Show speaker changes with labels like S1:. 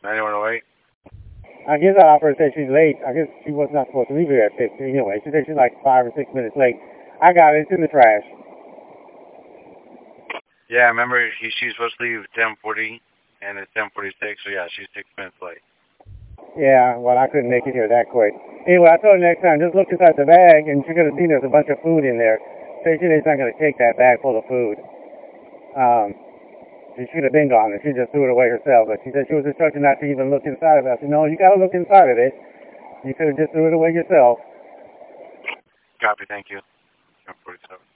S1: 9108.
S2: I guess the operator said she's late. I guess she was not supposed to leave here at 15 anyway. She said she's like 5 or 6 minutes late. I got it. It's in the trash.
S1: Yeah, remember she's supposed to leave at 10:40, and it's 10:46. So yeah, she's 6 minutes late.
S2: Yeah, well, I couldn't make it here that quick. Anyway, I told her next time, just look inside the bag, and she could have seen there's a bunch of food in there. So she said she's not going to take that bag full of food. She should have been gone, and she just threw it away herself. But she said she was instructed not to even look inside of it. I said, no, you got to look inside of it. You could have just threw it away yourself.
S1: Copy, thank you. 10:47.